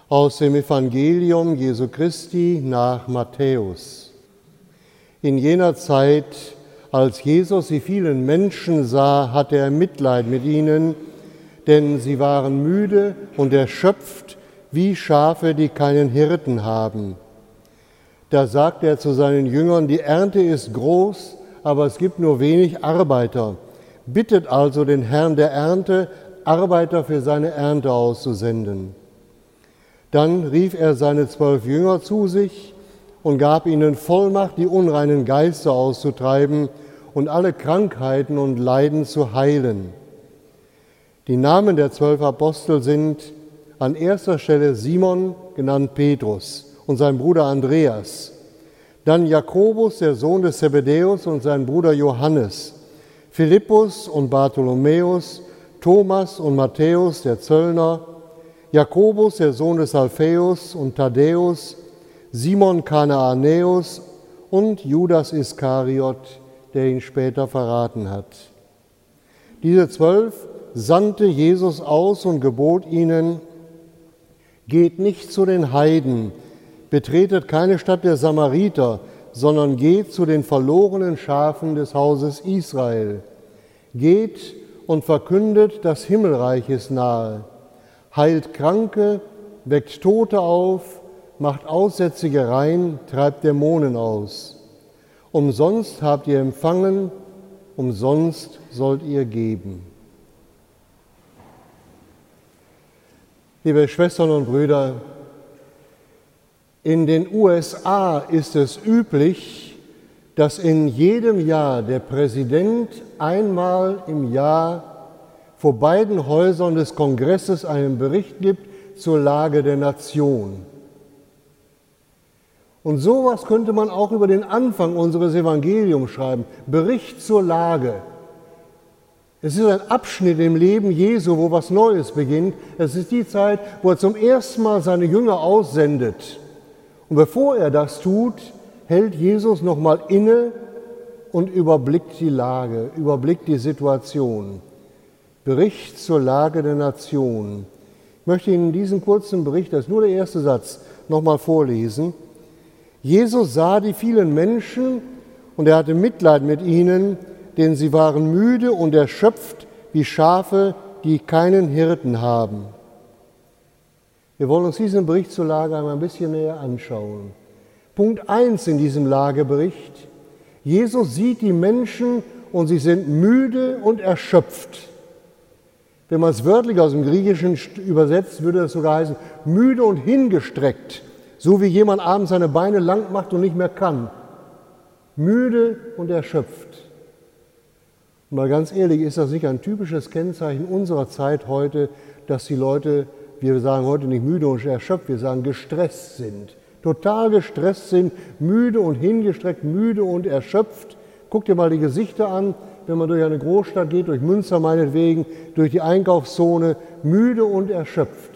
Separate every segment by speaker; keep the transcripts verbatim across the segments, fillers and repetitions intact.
Speaker 1: Aus dem Evangelium Jesu Christi nach Matthäus. In jener Zeit, als Jesus die vielen Menschen sah, hatte er Mitleid mit ihnen, denn sie waren müde und erschöpft wie Schafe, die keinen Hirten haben. Da sagte er zu seinen Jüngern: Die Ernte ist groß, aber es gibt nur wenig Arbeiter. Bittet also den Herrn der Ernte, Arbeiter für seine Ernte auszusenden. Dann rief er seine zwölf Jünger zu sich und gab ihnen Vollmacht, die unreinen Geister auszutreiben und alle Krankheiten und Leiden zu heilen. Die Namen der zwölf Apostel sind an erster Stelle Simon, genannt Petrus, und sein Bruder Andreas, dann Jakobus, der Sohn des Zebedäus, und sein Bruder Johannes, Philippus und Bartholomäus, Thomas und Matthäus, der Zöllner, Jakobus, der Sohn des Alpheus, und Thaddäus, Simon Kanaanäus und Judas Iskariot, der ihn später verraten hat. Diese zwölf sandte Jesus aus und gebot ihnen: Geht nicht zu den Heiden, betretet keine Stadt der Samariter, sondern geht zu den verlorenen Schafen des Hauses Israel. Geht und verkündet, das Himmelreich ist nahe. Heilt Kranke, weckt Tote auf, macht Aussätzige rein, treibt Dämonen aus. Umsonst habt ihr empfangen, umsonst sollt ihr geben. Liebe Schwestern und Brüder, in den U S A ist es üblich, dass in jedem Jahr der Präsident einmal im Jahr vor beiden Häusern des Kongresses einen Bericht gibt zur Lage der Nation. Und sowas könnte man auch über den Anfang unseres Evangeliums schreiben: Bericht zur Lage. Es ist ein Abschnitt im Leben Jesu, wo was Neues beginnt. Es ist die Zeit, wo er zum ersten Mal seine Jünger aussendet. Und bevor er das tut, hält Jesus nochmal inne und überblickt die Lage, überblickt die Situation. Bericht zur Lage der Nation. Ich möchte Ihnen diesen kurzen Bericht, das ist nur der erste Satz, nochmal vorlesen. Jesus sah die vielen Menschen und er hatte Mitleid mit ihnen, denn sie waren müde und erschöpft wie Schafe, die keinen Hirten haben. Wir wollen uns diesen Bericht zur Lage einmal ein bisschen näher anschauen. Punkt eins in diesem Lagebericht: Jesus sieht die Menschen und sie sind müde und erschöpft. Wenn man es wörtlich aus dem Griechischen übersetzt, würde es sogar heißen, müde und hingestreckt, so wie jemand abends seine Beine lang macht und nicht mehr kann. Müde und erschöpft. Und mal ganz ehrlich, ist das nicht ein typisches Kennzeichen unserer Zeit heute, dass die Leute, wir sagen heute nicht müde und erschöpft, wir sagen gestresst sind. Total gestresst sind, müde und hingestreckt, müde und erschöpft. Guck dir mal die Gesichter an, wenn man durch eine Großstadt geht, durch Münster meinetwegen, durch die Einkaufszone, müde und erschöpft.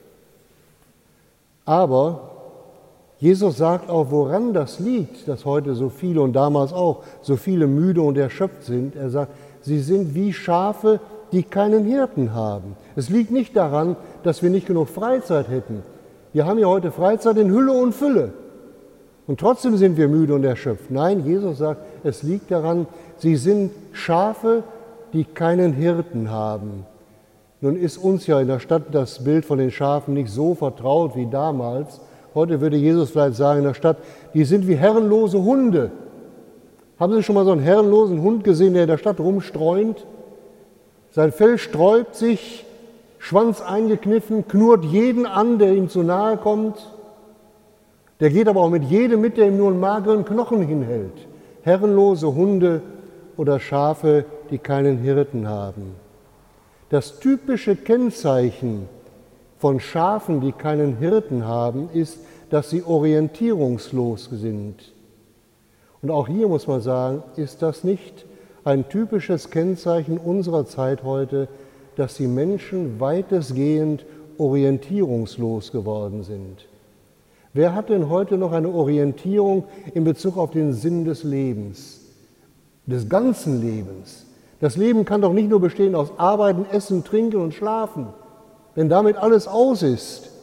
Speaker 1: Aber Jesus sagt auch, woran das liegt, dass heute so viele und damals auch so viele müde und erschöpft sind. Er sagt, sie sind wie Schafe, die keinen Hirten haben. Es liegt nicht daran, dass wir nicht genug Freizeit hätten. Wir haben ja heute Freizeit in Hülle und Fülle. Und trotzdem sind wir müde und erschöpft. Nein, Jesus sagt, es liegt daran, sie sind Schafe, die keinen Hirten haben. Nun ist uns ja in der Stadt das Bild von den Schafen nicht so vertraut wie damals. Heute würde Jesus vielleicht sagen in der Stadt, die sind wie herrenlose Hunde. Haben Sie schon mal so einen herrenlosen Hund gesehen, der in der Stadt rumstreunt? Sein Fell sträubt sich, Schwanz eingekniffen, knurrt jeden an, der ihm zu nahe kommt. Der geht aber auch mit jedem mit, der ihm nur einen mageren Knochen hinhält. Herrenlose Hunde oder Schafe, die keinen Hirten haben. Das typische Kennzeichen von Schafen, die keinen Hirten haben, ist, dass sie orientierungslos sind. Und auch hier muss man sagen, ist das nicht ein typisches Kennzeichen unserer Zeit heute, dass die Menschen weitestgehend orientierungslos geworden sind. Wer hat denn heute noch eine Orientierung in Bezug auf den Sinn des Lebens, des ganzen Lebens? Das Leben kann doch nicht nur bestehen aus Arbeiten, Essen, Trinken und Schlafen. Wenn damit alles aus ist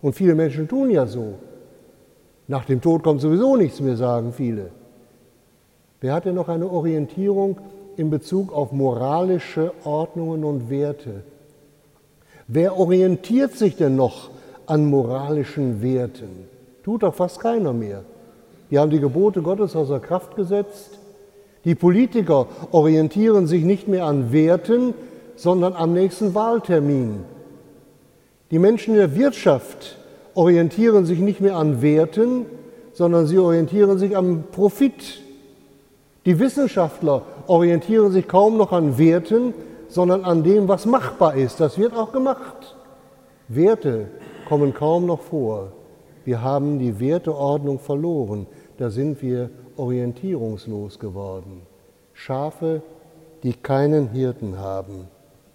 Speaker 1: Und viele Menschen tun ja so. Nach dem Tod kommt sowieso nichts mehr, sagen viele. Wer hat denn noch eine Orientierung in Bezug auf moralische Ordnungen und Werte? Wer orientiert sich denn noch an moralischen Werten? Tut doch fast keiner mehr. Die haben die Gebote Gottes außer Kraft gesetzt. Die Politiker orientieren sich nicht mehr an Werten, sondern am nächsten Wahltermin. Die Menschen in der Wirtschaft orientieren sich nicht mehr an Werten, sondern sie orientieren sich am Profit. Die Wissenschaftler orientieren sich kaum noch an Werten, sondern an dem, was machbar ist. Das wird auch gemacht. Werte kommen kaum noch vor. Wir haben die Werteordnung verloren. Da sind wir orientierungslos geworden. Schafe, die keinen Hirten haben.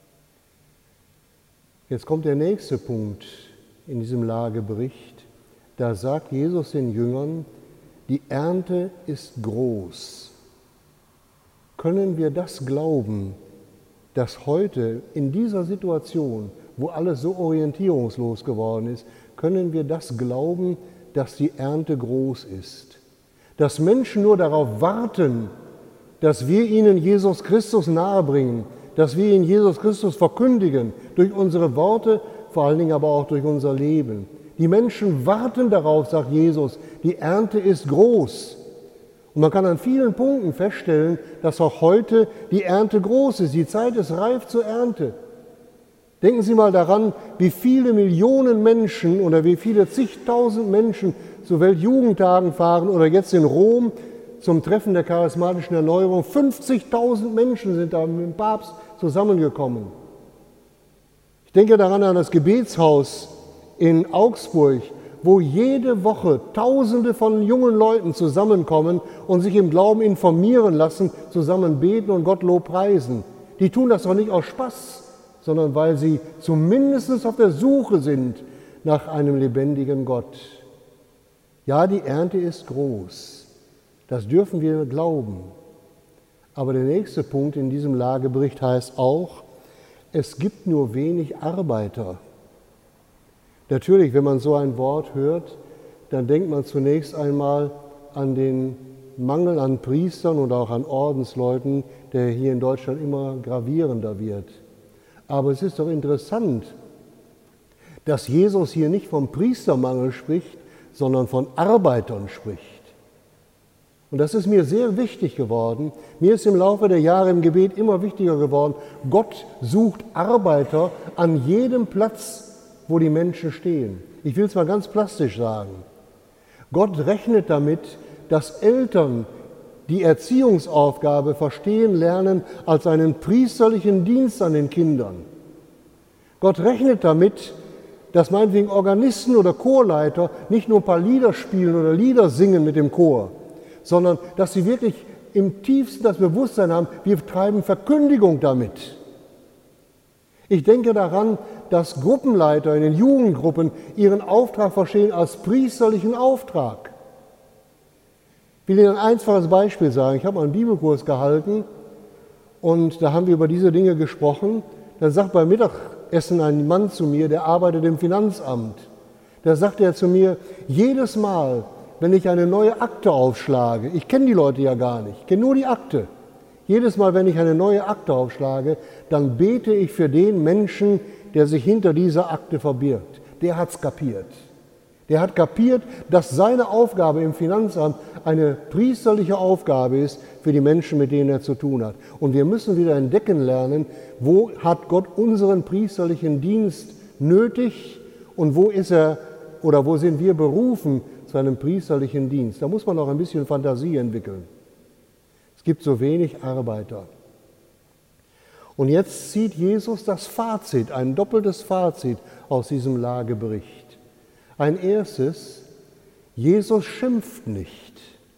Speaker 1: Jetzt kommt der nächste Punkt in diesem Lagebericht. Da sagt Jesus den Jüngern, die Ernte ist groß. Können wir das glauben, dass heute in dieser Situation, wo alles so orientierungslos geworden ist, können wir das glauben, dass die Ernte groß ist? Dass Menschen nur darauf warten, dass wir ihnen Jesus Christus nahebringen, dass wir ihnen Jesus Christus verkündigen, durch unsere Worte, vor allen Dingen aber auch durch unser Leben. Die Menschen warten darauf, sagt Jesus, die Ernte ist groß. Und man kann an vielen Punkten feststellen, dass auch heute die Ernte groß ist. Die Zeit ist reif zur Ernte. Denken Sie mal daran, wie viele Millionen Menschen oder wie viele zigtausend Menschen zu Weltjugendtagen fahren oder jetzt in Rom zum Treffen der charismatischen Erneuerung. fünfzigtausend Menschen sind da mit dem Papst zusammengekommen. Ich denke daran an das Gebetshaus in Augsburg, wo jede Woche Tausende von jungen Leuten zusammenkommen und sich im Glauben informieren lassen, zusammen beten und Gott lobpreisen. Die tun das doch nicht aus Spaß, sondern weil sie zumindest auf der Suche sind nach einem lebendigen Gott. Ja, die Ernte ist groß. Das dürfen wir glauben. Aber der nächste Punkt in diesem Lagebericht heißt auch, es gibt nur wenig Arbeiter. Natürlich, wenn man so ein Wort hört, dann denkt man zunächst einmal an den Mangel an Priestern und auch an Ordensleuten, der hier in Deutschland immer gravierender wird. Aber es ist doch interessant, dass Jesus hier nicht vom Priestermangel spricht, sondern von Arbeitern spricht. Und das ist mir sehr wichtig geworden. Mir ist im Laufe der Jahre im Gebet immer wichtiger geworden, Gott sucht Arbeiter an jedem Platz, wo die Menschen stehen. Ich will es mal ganz plastisch sagen. Gott rechnet damit, dass Eltern die Erziehungsaufgabe verstehen lernen als einen priesterlichen Dienst an den Kindern. Gott rechnet damit, dass meinetwegen Organisten oder Chorleiter nicht nur ein paar Lieder spielen oder Lieder singen mit dem Chor, sondern dass sie wirklich im tiefsten das Bewusstsein haben, wir treiben Verkündigung damit. Ich denke daran, dass Gruppenleiter in den Jugendgruppen ihren Auftrag verstehen als priesterlichen Auftrag. Ich will Ihnen ein einfaches Beispiel sagen. Ich habe mal einen Bibelkurs gehalten und da haben wir über diese Dinge gesprochen. Da sagt beim Mittagessen ein Mann zu mir, der arbeitet im Finanzamt. Da sagt er zu mir, jedes Mal, wenn ich eine neue Akte aufschlage, ich kenne die Leute ja gar nicht, ich kenne nur die Akte, jedes Mal, wenn ich eine neue Akte aufschlage, dann bete ich für den Menschen, der sich hinter dieser Akte verbirgt. Der hat es kapiert. Der hat kapiert, dass seine Aufgabe im Finanzamt eine priesterliche Aufgabe ist für die Menschen, mit denen er zu tun hat. Und wir müssen wieder entdecken lernen, wo hat Gott unseren priesterlichen Dienst nötig und wo ist er oder wo sind wir berufen zu einem priesterlichen Dienst. Da muss man auch ein bisschen Fantasie entwickeln. Es gibt so wenig Arbeiter. Und jetzt zieht Jesus das Fazit, ein doppeltes Fazit aus diesem Lagebericht. Ein erstes, Jesus schimpft nicht.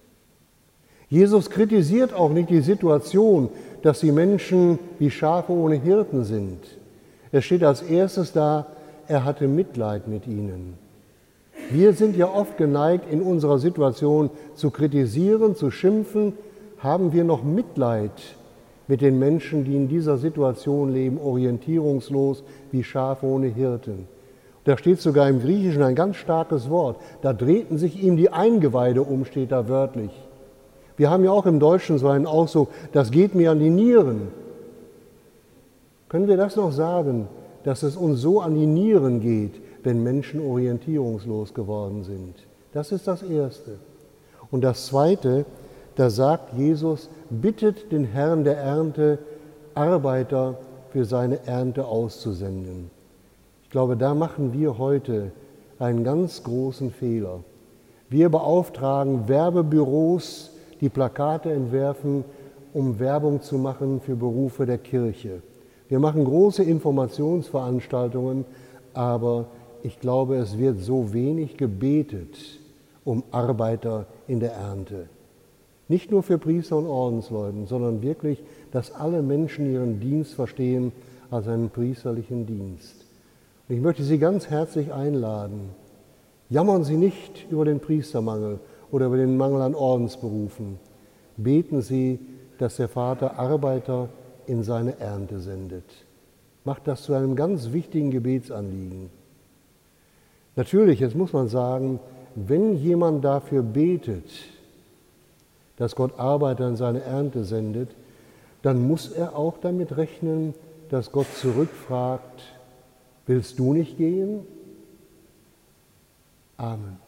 Speaker 1: Jesus kritisiert auch nicht die Situation, dass die Menschen wie Schafe ohne Hirten sind. Es steht als erstes da, er hatte Mitleid mit ihnen. Wir sind ja oft geneigt, in unserer Situation zu kritisieren, zu schimpfen. Haben wir noch Mitleid mit den Menschen, die in dieser Situation leben, orientierungslos wie Schafe ohne Hirten? Da steht sogar im Griechischen ein ganz starkes Wort. Da drehten sich ihm die Eingeweide um, steht da wörtlich. Wir haben ja auch im Deutschen so einen Ausdruck, das geht mir an die Nieren. Können wir das noch sagen, dass es uns so an die Nieren geht, wenn Menschen orientierungslos geworden sind? Das ist das Erste. Und das Zweite, da sagt Jesus, bittet den Herrn der Ernte, Arbeiter für seine Ernte auszusenden. Ich glaube, da machen wir heute einen ganz großen Fehler. Wir beauftragen Werbebüros, die Plakate entwerfen, um Werbung zu machen für Berufe der Kirche. Wir machen große Informationsveranstaltungen, aber ich glaube, es wird so wenig gebetet um Arbeiter in der Ernte. Nicht nur für Priester und Ordensleuten, sondern wirklich, dass alle Menschen ihren Dienst verstehen als einen priesterlichen Dienst. Und ich möchte Sie ganz herzlich einladen, jammern Sie nicht über den Priestermangel oder über den Mangel an Ordensberufen. Beten Sie, dass der Vater Arbeiter in seine Ernte sendet. Macht das zu einem ganz wichtigen Gebetsanliegen. Natürlich, jetzt muss man sagen, wenn jemand dafür betet, dass Gott Arbeiter in seine Ernte sendet, dann muss er auch damit rechnen, dass Gott zurückfragt, willst du nicht gehen? Amen.